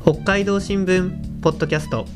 北海道新聞ポッドキャスト。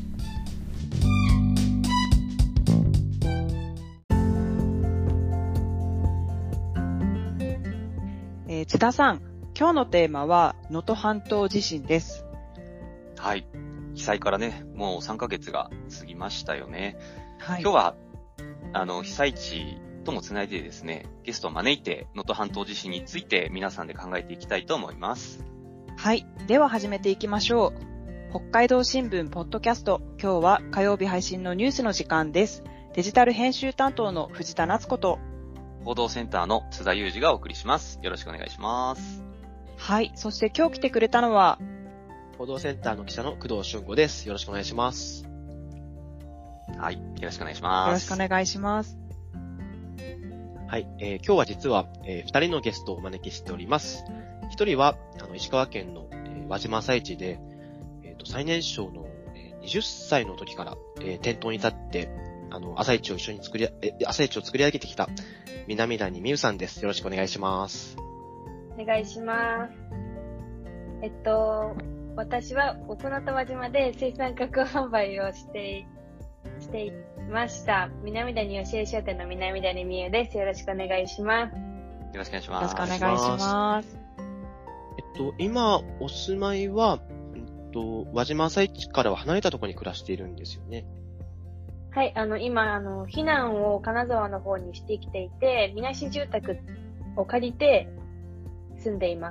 津田さん、今日のテーマは能登半島地震です。 はい。被災からね、もう3ヶ月が過ぎましたよね。 はい、 今日は、被災地ともつないでですね、ゲストを招いて、能登半島地震について皆さんで考えていきたいと思います。 はい。では始めていきましょう。北海道新聞ポッドキャスト。今日は火曜日配信のニュースの時間です。デジタル編集担当の藤田夏子と、 報道センターの津田裕二がお送りします。よろしくお願いします。 はい。そして今日来てくれたのは、 報道センターの記者の工藤俊吾です。よろしくお願いします。 はい。よろしくお願いします。 よろしくお願いします。 はい。今日は実は、2人のゲストをお招きしております。1人は、石川県の、輪島朝市で、最年少の、20歳の時から、店頭に立って、朝市を作り上げてきた、南谷美優さんです。よろしくお願いします。 お願いします。私は奥能登輪島で水産加工販売をしていました。南谷吉江商店の南谷美優です。よろしくお願いします。よろしくお願いします。 よろしくお願いします。 今、お住まいは、輪島朝市からは離れたところに暮らしているんですよね。 はい、今、避難を金沢の方にしてきていて、みなし住宅を借りて住んでいます。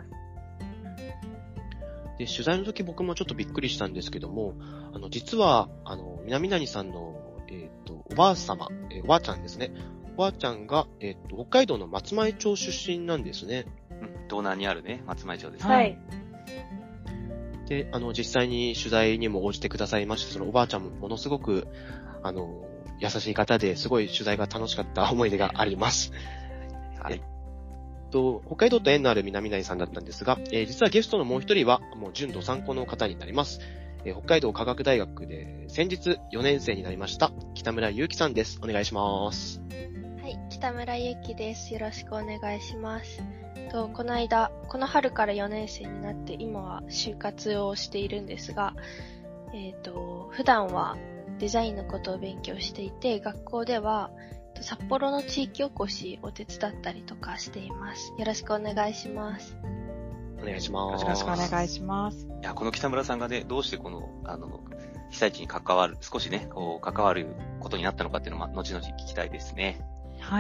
で、取材の時僕もちょっとびっくりしたんですけども、実は、南谷さんの、おばあ様、おばあちゃんですね。おばあちゃんが、北海道の松前町出身なんですね。 道南にあるね、松前町ですね。 はい。 で、実際に取材にも応じてくださいまして、そのおばあちゃんもものすごく、優しい方ですごい取材が楽しかった思い出があります。 はい。 北海道と縁のある南谷さんだったんですが、実はゲストのもう一人は、もう準どさんこの方になります。北海道科学大学で先日4年生になりました、北村祐樹さんです。お願いします。 はい、北村祐樹です。よろしくお願いします。この春から4年生になって今は就活をしているんですが、普段はデザインのことを勉強していて、学校では札幌の地域おこしを手伝ったりとかしています。よろしくお願いします。 お願いします。 よろしくお願いします。 いや、この北村さんがね、どうしてこの、被災地に少しね、関わることになったのかっていうのは、後々聞きたいですね。 はい。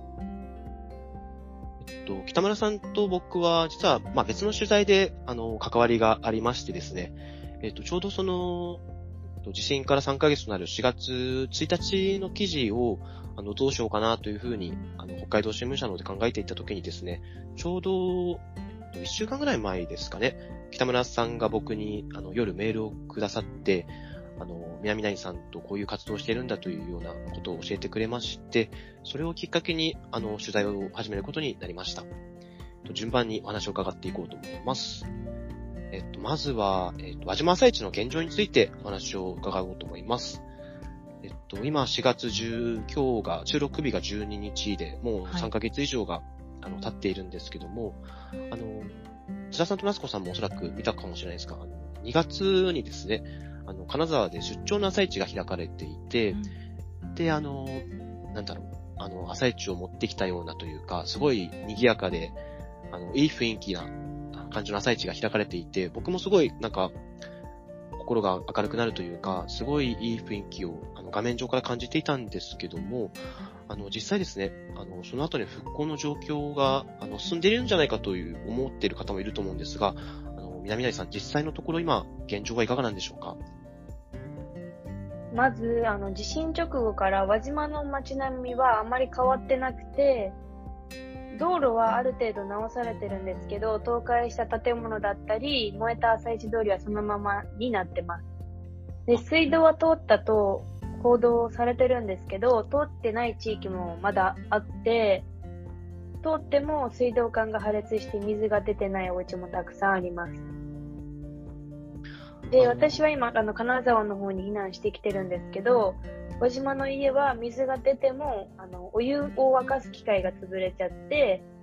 北村さんと僕は、実は、別の取材で、関わりがありましてですね、ちょうどその、地震から3ヶ月となる4月1日の記事を、どうしようかなというふうに、北海道新聞社の方で考えていったときにですね、ちょうど、1週間ぐらい前ですかね、北村さんが僕に、夜メールをくださって、南谷さんとこういう活動をしているんだというようなことを教えてくれまして、それをきっかけに、取材を始めることになりました。順番にお話を伺っていこうと思います。まずは、輪島朝市の現状についてお話を伺おうと思います。今4月今日が、収録日が12日で、もう3ヶ月以上が、経っているんですけども、津田さんと夏子さんもおそらく見たかもしれないですが、2月にですね、金沢で出張の朝市が開かれていて、で、朝市を持ってきたようなというか、すごい賑やかで、いい雰囲気な感じの朝市が開かれていて、僕もすごい心が明るくなるというか、すごいいい雰囲気を画面上から感じていたんですけども、実際ですね、その後に復興の状況が進んでいるんじゃないかと思っている方もいると思うんですが、南谷さん、実際のところ今現状はいかがなんでしょうか？ まず地震直後から輪島の街並みはあまり変わってなくて、道路はある程度直されてるんですけど、倒壊した建物だったり燃えた朝市通りはそのままになってます。で、水道は通ったと報道されてるんですけど、通ってない地域もまだあって、通っても水道管が破裂して水が出てないお家もたくさんあります。で、私は今金沢の方に避難してきてるんですけど、輪島の家は水が出てもお湯を沸かす機械が潰れちゃって、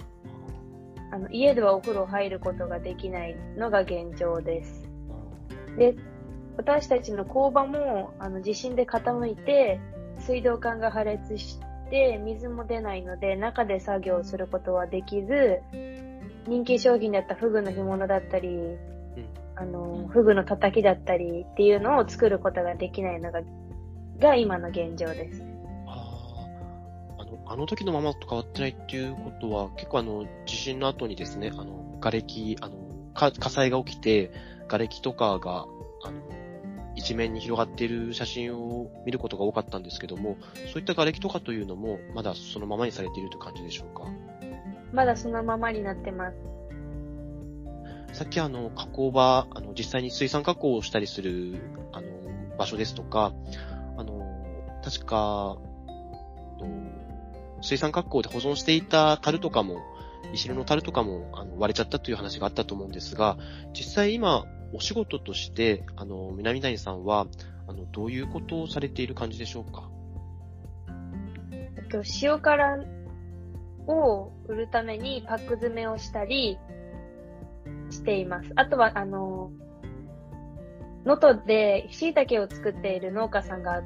家ではお風呂入ることができないのが現状です。 で、私たちの工場も地震で傾いて、水道管が破裂して、水も出ないので、中で作業することはできず、人気商品だったフグの干物だったり、フグのたたきだったりっていうのを作ることができないのが今の現状です。 あの時のままと変わってないっていうことは、結構地震の後にですね、瓦礫、火災が起きて、瓦礫とかが、一面に広がっている写真を見ることが多かったんですけども、そういった瓦礫とかというのも、まだそのままにされているという感じでしょうか？ まだそのままになってます。 さっき加工場、実際に水産加工をしたりする、場所ですとか、確か、水産加工で保存していた樽とかも、石の樽とかも、割れちゃったという話があったと思うんですが、実際今、お仕事として、南谷さんは、どういうことをされている感じでしょうか？ 塩辛を売るためにパック詰めをしたりしています。あとは、能登で椎茸を作っている農家さんがあって、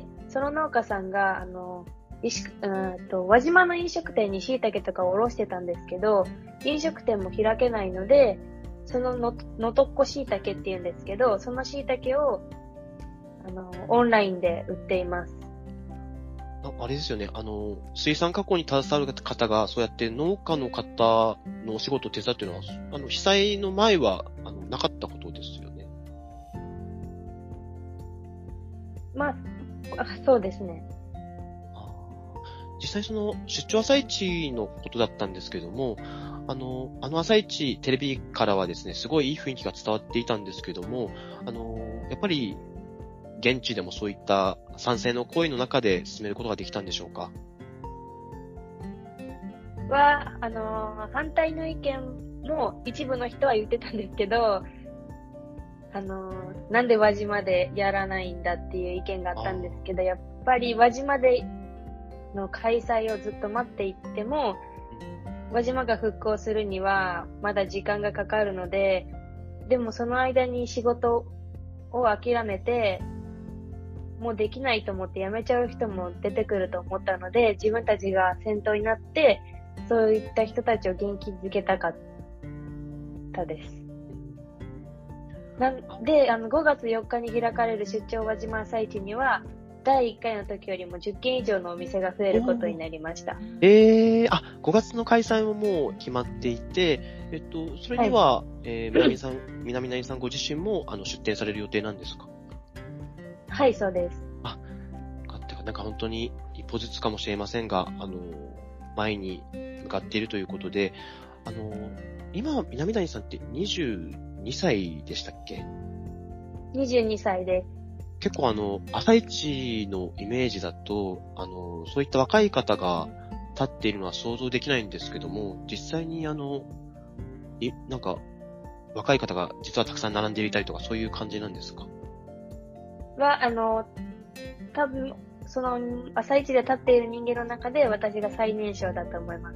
その農家さんが、輪島の飲食店に椎茸とかを卸してたんですけど、飲食店も開けないので、そののとっこ椎茸っていうんですけど、その椎茸を、オンラインで売っています。 あれですよね、水産加工に携わる方が、そうやって農家の方のお仕事を手伝うというのは、被災の前は、なかったことですよね。 まあ、そうですね。 実際その出張朝市のことだったんですけども、朝市テレビからはですね、すごいいい雰囲気が伝わっていたんですけども、やっぱり現地でもそういった賛成の声の中で進めることができたんでしょうか？ 反対の意見も一部の人は言ってたんですけど、なんで輪島でやらないんだっていう意見があったんですけど、やっぱり輪島での開催をずっと待っていっても、輪島が復興するにはまだ時間がかかるので、でもその間に仕事を諦めて、もうできないと思って辞めちゃう人も出てくると思ったので、自分たちが先頭になって、そういった人たちを元気づけたかったです。なんで、5月4日に開かれる出張輪島朝市には、第1回の時よりも10件以上のお店が増えることになりました。 5月の開催ももう決まっていて、それには、南谷さんご自身も出展される予定なんですか？ はい、そうです。 なんか本当に一歩ずつかもしれませんが、前に向かっているということで、今、南谷さんって22歳でしたっけ ？22歳です。 結構朝市のイメージだと、そういった若い方が立っているのは想像できないんですけども、実際になんか、若い方が実はたくさん並んでいたりとか、そういう感じなんですか？ 多分、その、朝市で立っている人間の中で私が最年少だと思います。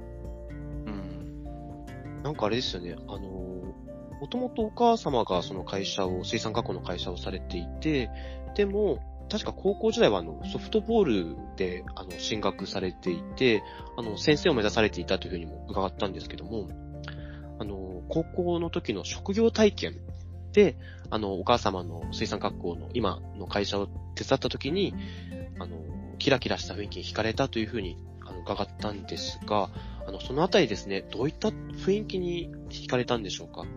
なんかあれですよね、もともとお母様がその会社を、水産加工の会社をされていて、でも、確か高校時代はソフトボールで進学されていて、先生を目指されていたというふうにも伺ったんですけども、高校の時の職業体験で、お母様の水産加工の今の会社を手伝った時に、キラキラした雰囲気に惹かれたというふうに伺ったんですが、そのあたりですね、どういった雰囲気に惹かれたんでしょうか？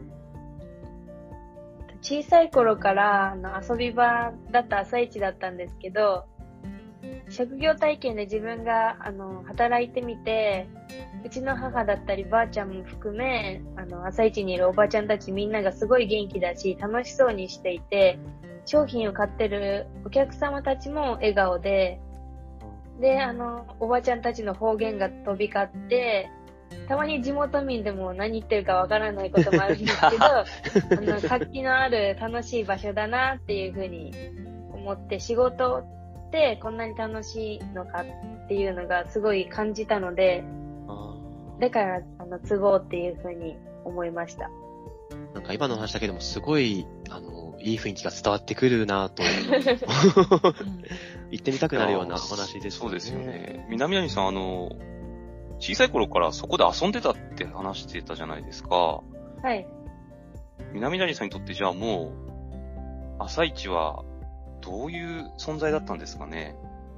小さい頃から遊び場だった朝市だったんですけど、職業体験で自分が働いてみて、うちの母だったりばあちゃんも含め、朝市にいるおばちゃんたちみんながすごい元気だし、楽しそうにしていて、商品を買ってるお客様たちも笑顔で、おばちゃんたちの方言が飛び交って、たまに地元民でも何言ってるかわからないこともあるんですけど、活気のある楽しい場所だなっていうふうに思って、仕事ってこんなに楽しいのかっていうのがすごい感じたので、だから継ごうっていうふうに思いました。 なんか今の話だけでもすごい、いい雰囲気が伝わってくるなと、行ってみたくなるようなお話ですね。 そうですよね。南谷さん、小さい頃からそこで遊んでたって話してたじゃないですか。 はい。 南谷さんにとってじゃあもう、朝市はどういう存在だったんですかね。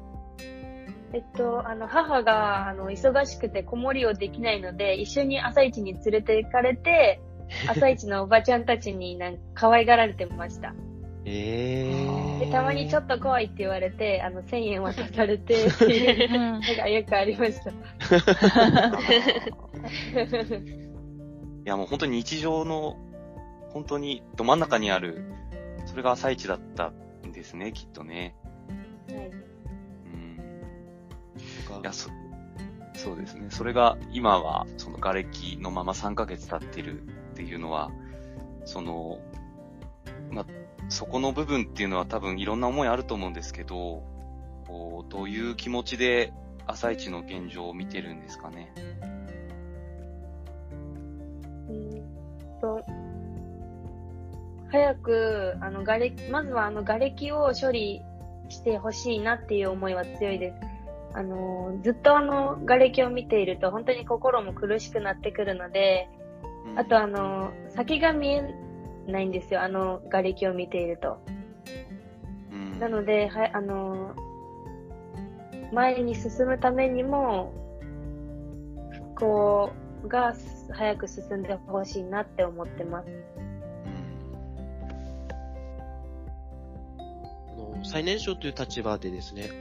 母が、忙しくて子守りをできないので、一緒に朝市に連れて行かれて、朝市のおばちゃんたちに可愛がられてました。で、たまにちょっと怖いって言われて、1000円渡されて、っていうのがよくありました。 いやもう本当に日常の、本当にど真ん中にある、それが朝市だったんですね、きっとね。 はい。 いや、そうですね。それが今はその瓦礫のまま3ヶ月経ってるっていうのは、そこの部分っていうのは多分いろんな思いあると思うんですけど、どういう気持ちで朝市の現状を見てるんですかね。 早く、まずは瓦礫を処理してほしいなっていう思いは強いです。ずっと瓦礫を見ていると本当に心も苦しくなってくるので、あと先が見えないんですよ、瓦礫を見ていると。なので、前に進むためにも、復興が早く進んでほしいなって思ってます。 最年少という立場でですね、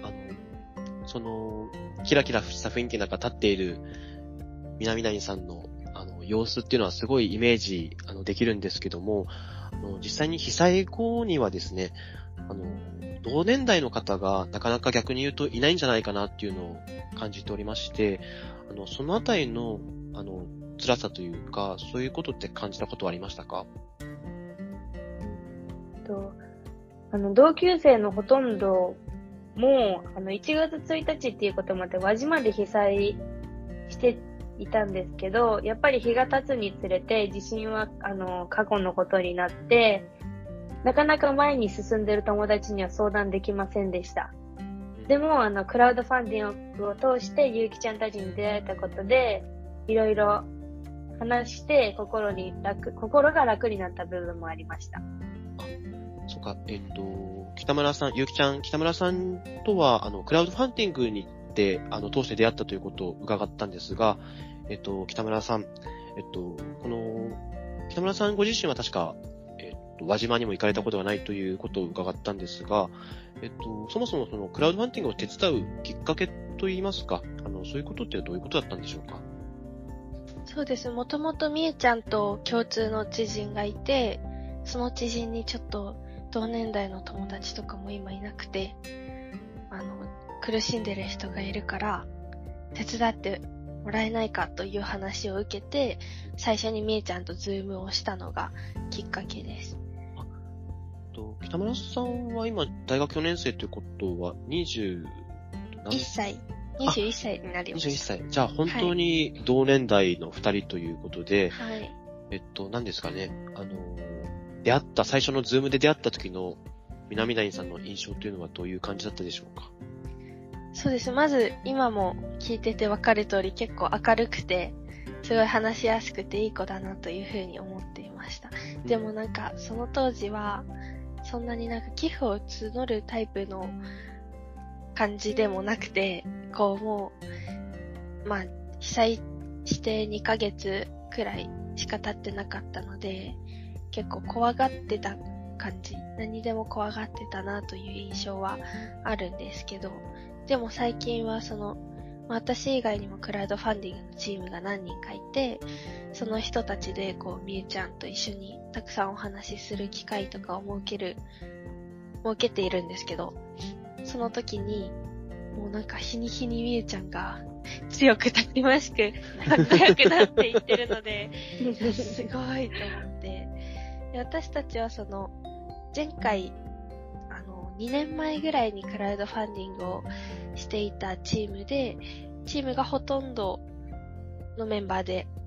キラキラした雰囲気の中立っている南谷さんの、様子っていうのはすごいイメージ、できるんですけども、実際に被災後にはですね、同年代の方がなかなか逆に言うといないんじゃないかなっていうのを感じておりまして、そのあたりの、辛さというか、そういうことって感じたことはありましたか？ 同級生のほとんども1月1日っていうこともあって輪島で被災していたんですけど、やっぱり日が経つにつれて地震は過去のことになって、なかなか前に進んでいる友達には相談できませんでした。でもクラウドファンディングを通してゆうきちゃんたちに出会えたことで、いろいろ話して心が楽になった部分もありました。 そうか、北村さんとは、クラウドファンディングにて、通して出会ったということを伺ったんですが、北村さん、北村さんご自身は確か、輪島にも行かれたことがないということを伺ったんですが、そもそもそのクラウドファンディングを手伝うきっかけといいますか、そういうことってどういうことだったんでしょうか？ そうです。もともとみゆちゃんと共通の知人がいて、その知人にちょっと同年代の友達とかも今いなくて、苦しんでる人がいるから手伝ってもらえないかという話を受けて、最初にみゆちゃんとズームをしたのがきっかけです。 北村さんは今大学4年生ということは21歳になります。21歳。じゃあ本当に同年代の2人ということで、はい。何ですかね、最初のズームで出会った時の南谷さんの印象というのはどういう感じだったでしょうか？ そうです。まず今も聞いてて分かる通り結構明るくて、すごい話しやすくていい子だなというふうに思っていました。でもその当時はそんなに寄付を募るタイプの感じでもなくて、もう、被災して2ヶ月くらいしか経ってなかったので、結構怖がってた感じ、何でも怖がってたなという印象はあるんですけど、でも最近は私以外にもクラウドファンディングのチームが何人かいて、その人たちでみゆちゃんと一緒にたくさんお話しする機会とかを設けているんですけど、その時にもう日に日にみゆちゃんが強くたくましく仲良くなっていってるので、すごいと思って、私たちは前回2年前ぐらいにクラウドファンディングをしていたチームで、チームがほとんどのメンバーで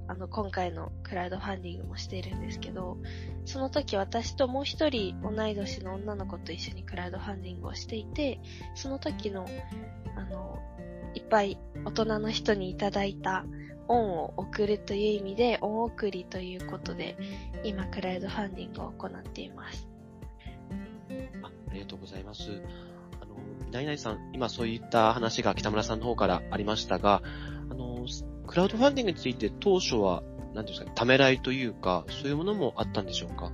今回のクラウドファンディングもしているんですけど、その時私ともう一人同い年の女の子と一緒にクラウドファンディングをしていて、その時の、いっぱい大人の人にいただいた恩を送るという意味で、恩送りということで、今クラウドファンディングを行っています。 ありがとうございます。ナイナイさん、今そういった話が北村さんの方からありましたが、クラウドファンディングについて当初は、何ですか、ためらいというか、そういうものもあったんでしょうか？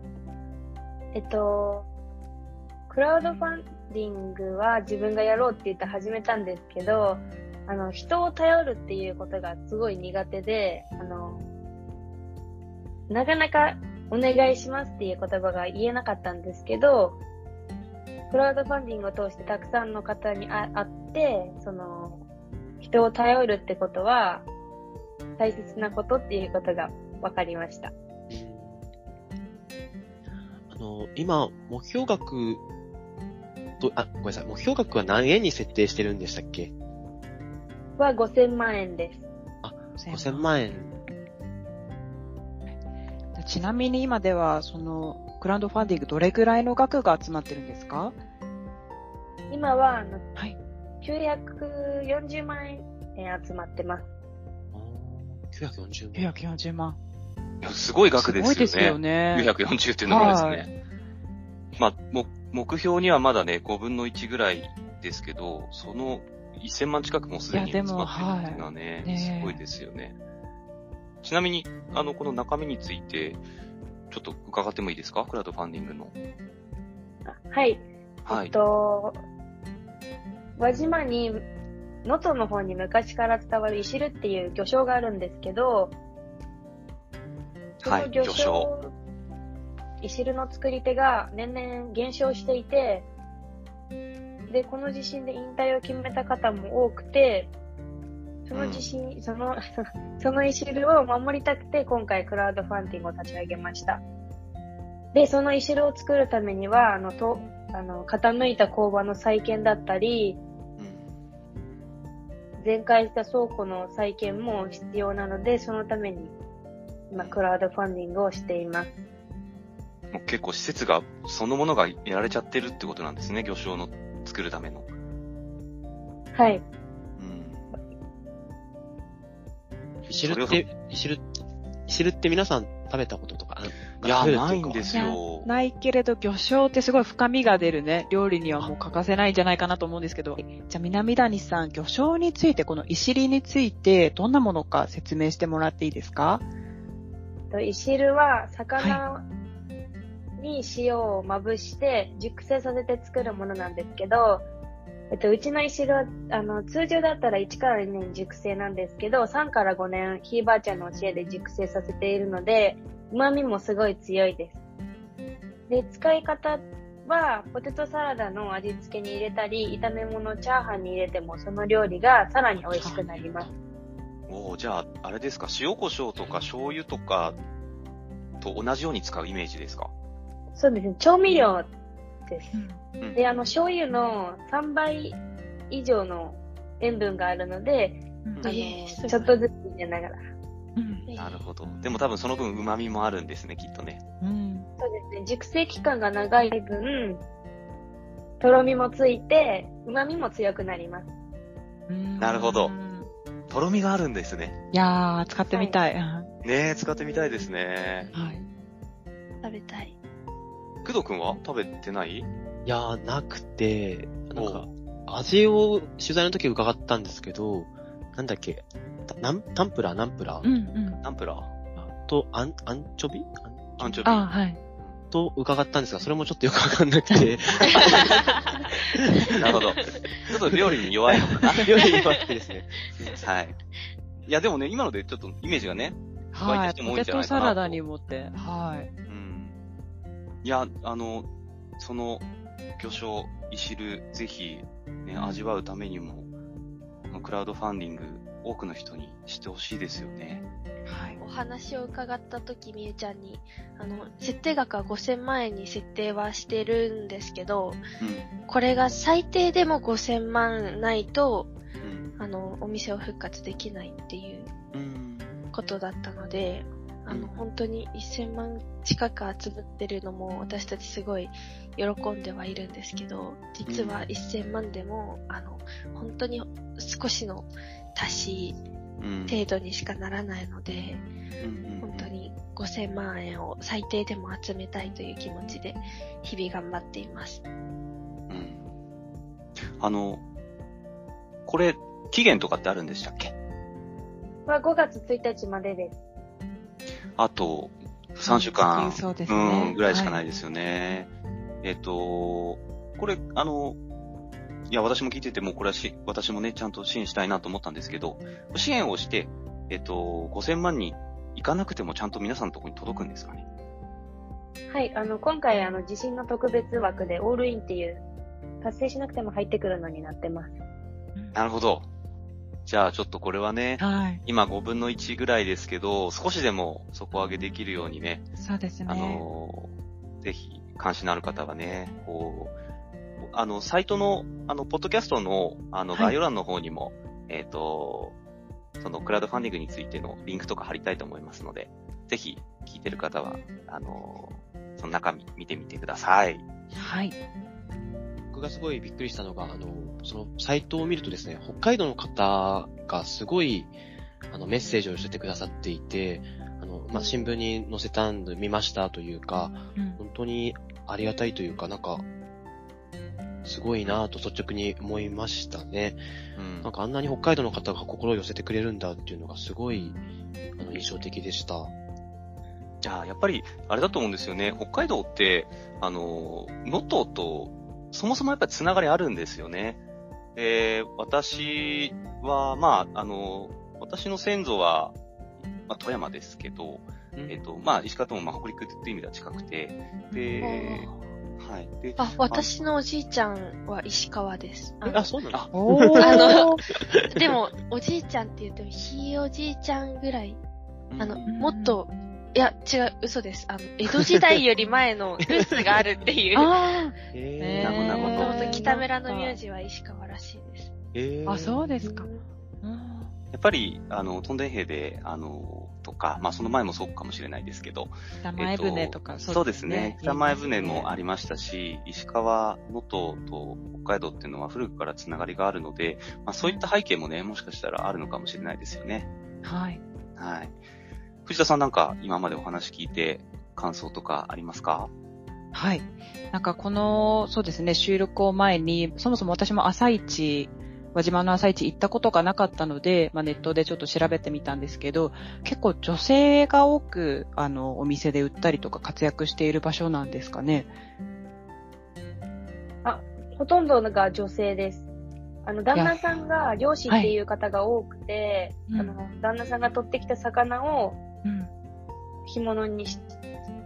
クラウドファンディングは自分がやろうって言って始めたんですけど、人を頼るっていうことがすごい苦手で、なかなかお願いしますっていう言葉が言えなかったんですけど、クラウドファンディングを通してたくさんの方に会って、人を頼るってことは大切なことっていうことが分かりました。 今、目標額ごめんなさい。目標額は何円に設定してるんでしたっけ？ は5000万円です。 5000万円。 ちなみに今では、クラウドファンディングどれぐらいの額が集まってるんですか？ 今は、 はい。 940万円集まってます。 940万。 940万。 いや、すごい額ですよね。 すごいですよね。 940っていうのがですね。まあ、目標にはまだね、5分の1ぐらいですけど、その1000万近くもすでに集まってるっていうのはね、すごいですよね。ちなみに、この中身について、ちょっと伺ってもいいですか？クラウドファンディングの。 はい。 はい。 輪島に、能登の方に昔から伝わる石るっていう魚礁があるんですけど、その魚礁、石るの作り手が年々減少していて、で、この地震で引退を決めた方も多くて、その石るを守りたくて、今回クラウドファンディングを立ち上げました。で、その石るを作るためには、傾いた工場の再建だったり、全壊した倉庫の再建も必要なので、そのために今クラウドファンディングをしています。 結構施設がそのものがやられちゃってるってことなんですね、魚礁の作るための。 はい。 石るって皆さん食べたこととかいや、ないんですよ。 ないけれど、魚礁ってすごい深みが出るね、料理にはもう欠かせないんじゃないかなと思うんですけど、じゃあ南谷さん、魚礁について、この石りについて、どんなものか説明してもらっていいですか？ 石るは魚に塩をまぶして熟成させて作るものなんですけど、うちの石るは、通常だったら1から2年熟成なんですけど、3から5年、ひいばあちゃんの教えで熟成させているので、旨味もすごい強いです。で、使い方は、ポテトサラダの味付けに入れたり、炒め物、チャーハンに入れても、その料理がさらに美味しくなります。 じゃあ、あれですか、塩コショウとか醤油とかと同じように使うイメージですか？ そうですね、調味料です。で、醤油の3倍以上の塩分があるので、ちょっとずつ入れながら。 なるほど。でも多分その分旨味もあるんですね、きっとね。 そうですね、熟成期間が長い分、とろみもついて、旨味も強くなります。 なるほど。とろみがあるんですね。 いやー、使ってみたい。 ねえ、使ってみたいですね。 はい。 食べたい。 工藤くんは食べてない？ いやー、なくて、味を取材の時伺ったんですけど、なんだっけ、ナンプラーナンプラーと、アンチョビはい。 と伺ったんですが、それもちょっとよくわかんなくて。 なるほど。ちょっと料理に弱いのかな。 料理に弱くてですね。 はい。いや、でもね、今のでちょっとイメージがね、 はい。ポテトサラダにもって、はい。 いや、その、魚礁、石る、ぜひ、ね、味わうためにも、クラウドファンディング、多くの人に知ってほしいですよね。 はい。お話を伺ったとき、みゆちゃんに、設定額は5000万円に設定はしてるんですけど、これが最低でも5000万ないと、お店を復活できないっていうことだったので、本当に1000万近く集まってるのも私たちすごい喜んではいるんですけど、実は1000万でも、本当に少しの足し程度にしかならないので、本当に5000万円を最低でも集めたいという気持ちで日々頑張っています。 これ、期限とかってあるんでしたっけ？ は5月1日までです。 あと、3週間、 そうですね、 ぐらいしかないですよね。はい、これ、いや、私も聞いてても、これは私もね、ちゃんと支援したいなと思ったんですけど、支援をして、5000万人いかなくてもちゃんと皆さんのところに届くんですかね？ はい、今回、地震の特別枠でオールインっていう、達成しなくても入ってくるのになってます。 なるほど。じゃあちょっとこれはね、はい、今5分の1ぐらいですけど、少しでも底上げできるようにね、 そうですね。 ぜひ関心のある方はね、サイトの、ポッドキャストの、概要欄の方にも、そのクラウドファンディングについてのリンクとか貼りたいと思いますので、ぜひ聞いてる方は、その中身見てみてください。 はい。 僕がすごいびっくりしたのが、そのサイトを見るとですね、北海道の方がすごい、メッセージを寄せてくださっていて、新聞に載せたんで見ましたというか、本当にありがたいというか、なんか、すごいなぁと率直に思いましたね。なんかあんなに北海道の方が心を寄せてくれるんだっていうのがすごい、印象的でした。 じゃあ、やっぱり、あれだと思うんですよね。北海道って、能登と、そもそもやっぱりつながりあるんですよね。私は、私の先祖は、富山ですけど、石川とも北陸っていう意味では近くて、で、はい。で、 私のおじいちゃんは石川です。 そうなんだ。 でも、おじいちゃんって言っても、ひいおじいちゃんぐらい、もっと、いや、違う、嘘です。江戸時代より前のルーツがあるっていう。 なるほど。 北村の名字は石川らしいです。 そうですか。 やっぱり、トンデン兵で、とか、その前もそうかもしれないですけど。 北前船とか、 そうですね。北前船もありましたし、石川、能登と北海道っていうのは古くからつながりがあるので、そういった背景もね、もしかしたらあるのかもしれないですよね。 はい。 はい。藤田さんなんか今までお話聞いて感想とかありますか？ はい。なんかそうですね、収録を前に、そもそも私も輪島の朝市行ったことがなかったので、ネットでちょっと調べてみたんですけど、結構女性が多く、お店で売ったりとか活躍している場所なんですかね。 ほとんどが女性です。旦那さんが漁師っていう方が多くて、旦那さんが取ってきた魚を、干物にして、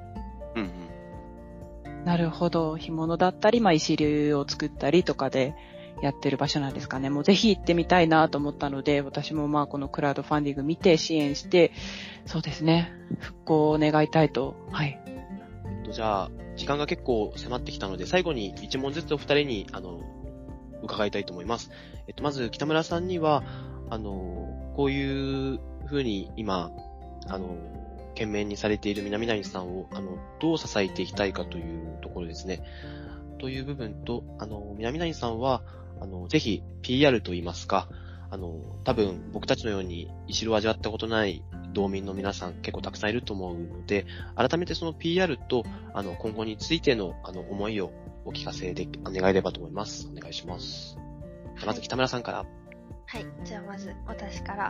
なるほど。干物だったり、石流を作ったりとかでやってる場所なんですかね。もうぜひ行ってみたいなと思ったので、私もこのクラウドファンディング見て支援して、そうですね、復興を願いたいと。はい。 じゃあ、時間が結構迫ってきたので、最後に一問ずつお二人に、伺いたいと思います。まず、北村さんには、こういう風に今、懸命にされている南谷さんを、どう支えていきたいかというところですね。という部分と、南谷さんは、ぜひ PR といいますか、多分僕たちのように石炉を味わったことない道民の皆さん結構たくさんいると思うので、改めてその PR と、今後についての、思いをお聞かせで願えればと思います。お願いします。まず北村さんから。 はい。じゃあまず私から。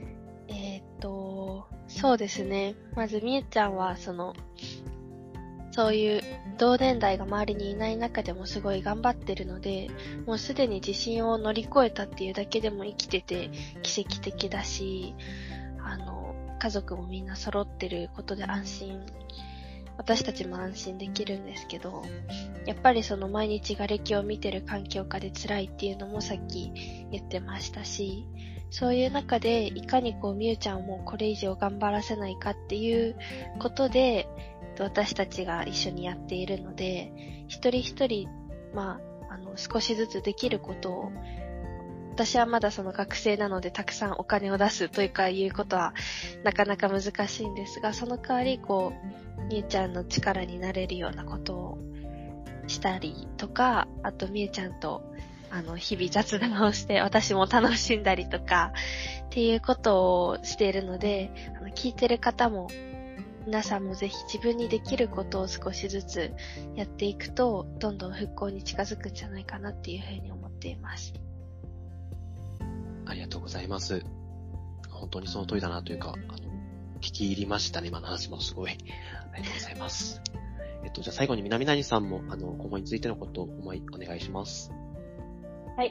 そうですね。まずみゆちゃんはそういう同年代が周りにいない中でもすごい頑張ってるので、もうすでに地震を乗り越えたっていうだけでも生きてて奇跡的だし、家族もみんな揃ってることで私たちも安心できるんですけど、やっぱり毎日瓦礫を見てる環境下で辛いっていうのもさっき言ってましたし、そういう中でいかにみゆちゃんをもうこれ以上頑張らせないかっていうことで、私たちが一緒にやっているので、一人一人、少しずつできることを、 私はまだその学生なのでたくさんお金を出すというかいうことはなかなか難しいんですが、その代わりみゆちゃんの力になれるようなことをしたりとか、あとみゆちゃんと日々雑談をして私も楽しんだりとかっていうことをしているので、聞いてる方も皆さんもぜひ自分にできることを少しずつやっていくと、どんどん復興に近づくんじゃないかなっていうふうに思っています。 ありがとうございます。本当にその通りだなというか、聞き入りましたね、今の話もすごい。ありがとうございます。じゃあ最後に南谷さんも、今後についてのことをお願いします。 はい。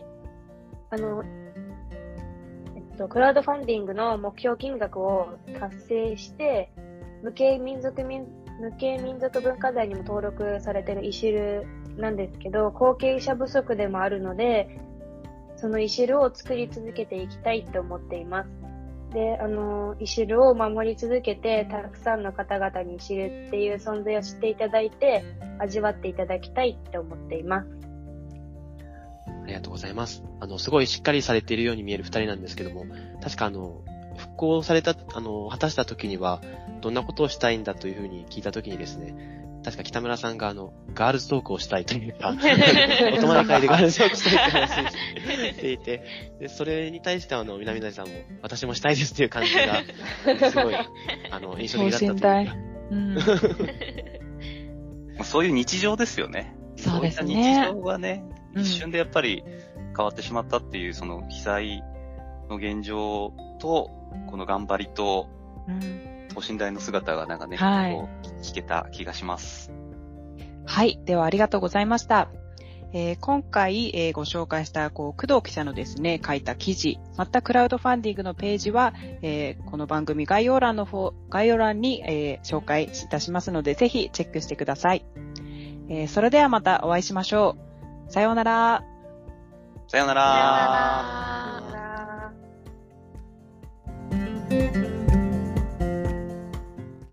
クラウドファンディングの目標金額を達成して、無形民族文化財にも登録されている石るなんですけど、後継者不足でもあるので、その石るを作り続けていきたいと思っています。で、石るを守り続けて、たくさんの方々に石るっていう存在を知っていただいて、味わっていただきたいって思っています。 ありがとうございます。すごいしっかりされているように見える二人なんですけども、確か復興された、果たした時には、どんなことをしたいんだというふうに聞いた時にですね、確か北村さんがガールズトークをしたいというか、お友達会でガールズトークしたいって話をしていて、で、それに対して南谷さんも、私もしたいですっていう感じが、すごい、印象的だったというか。 そういう日常ですよね。 そうですね。 そういった日常がね、一瞬でやっぱり変わってしまったっていう、その被災の現状と、この頑張りと、等身大の姿がなんかね、聞けた気がします。 はい。ではありがとうございました。今回、ご紹介した工藤記者のですね、書いた記事、またクラウドファンディングのページは、この番組概要欄に、紹介いたしますので、ぜひチェックしてください。それではまたお会いしましょう。さようなら。 さようなら。